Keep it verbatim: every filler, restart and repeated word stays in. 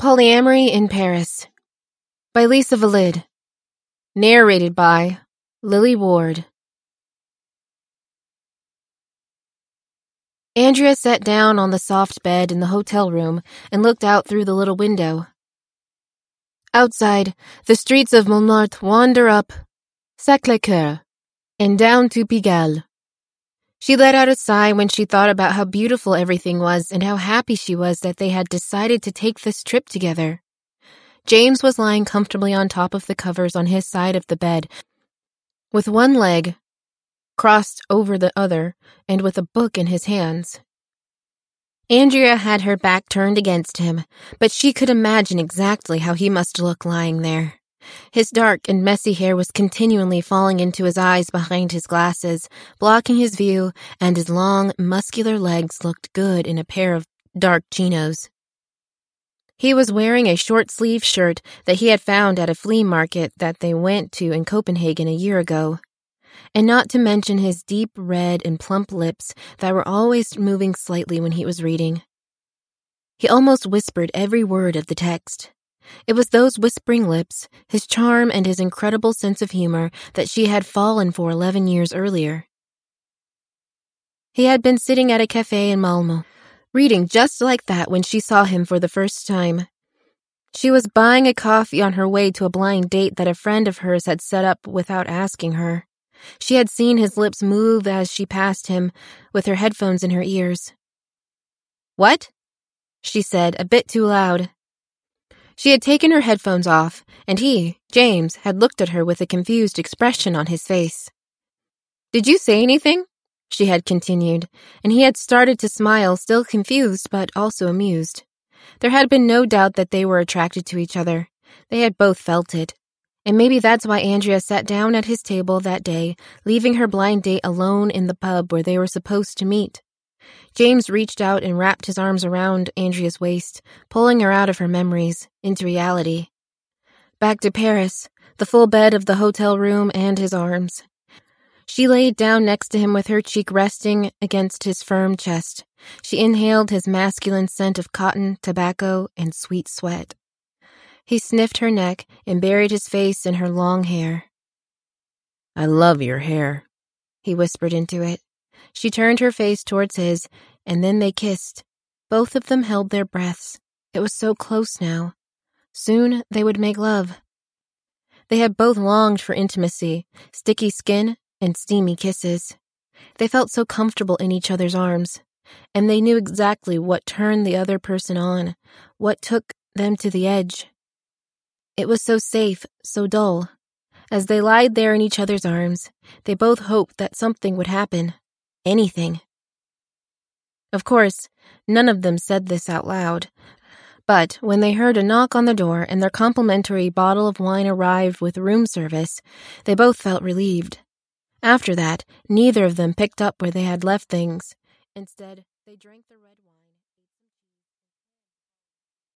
Polyamory in Paris by Lisa Valid. Narrated by Lily Ward. Andrea sat down on the soft bed in the hotel room and looked out through the little window. Outside, the streets of Montmartre wander up Sacré-Cœur and down to Pigalle. She let out a sigh when she thought about how beautiful everything was and how happy she was that they had decided to take this trip together. James was lying comfortably on top of the covers on his side of the bed, with one leg crossed over the other and with a book in his hands. Andrea had her back turned against him, but she could imagine exactly how he must look lying there. His dark and messy hair was continually falling into his eyes behind his glasses, blocking his view, and his long, muscular legs looked good in a pair of dark chinos. He was wearing a short-sleeved shirt that he had found at a flea market that they went to in Copenhagen a year ago, and not to mention his deep red and plump lips that were always moving slightly when he was reading. He almost whispered every word of the text. It was those whispering lips, his charm, and his incredible sense of humor that she had fallen for eleven years earlier. He had been sitting at a cafe in Malmö, reading just like that when she saw him for the first time. She was buying a coffee on her way to a blind date that a friend of hers had set up without asking her. She had seen his lips move as she passed him, with her headphones in her ears. "What?" she said, a bit too loud. She had taken her headphones off, and he, James, had looked at her with a confused expression on his face. "Did you say anything?" she had continued, and he had started to smile, still confused but also amused. There had been no doubt that they were attracted to each other. They had both felt it. And maybe that's why Andrea sat down at his table that day, leaving her blind date alone in the pub where they were supposed to meet. James reached out and wrapped his arms around Andrea's waist, pulling her out of her memories, into reality. Back to Paris, the full bed of the hotel room and his arms. She laid down next to him with her cheek resting against his firm chest. She inhaled his masculine scent of cotton, tobacco, and sweet sweat. He sniffed her neck and buried his face in her long hair. "I love your hair," he whispered into it. She turned her face towards his, and then they kissed. Both of them held their breaths. It was so close now. Soon they would make love. They had both longed for intimacy, sticky skin, and steamy kisses. They felt so comfortable in each other's arms, and they knew exactly what turned the other person on, what took them to the edge. It was so safe, so dull. As they lied there in each other's arms, they both hoped that something would happen. Anything. Of course, none of them said this out loud, but when they heard a knock on the door and their complimentary bottle of wine arrive with room service, they both felt relieved. After that, neither of them picked up where they had left things. Instead, they drank the red wine.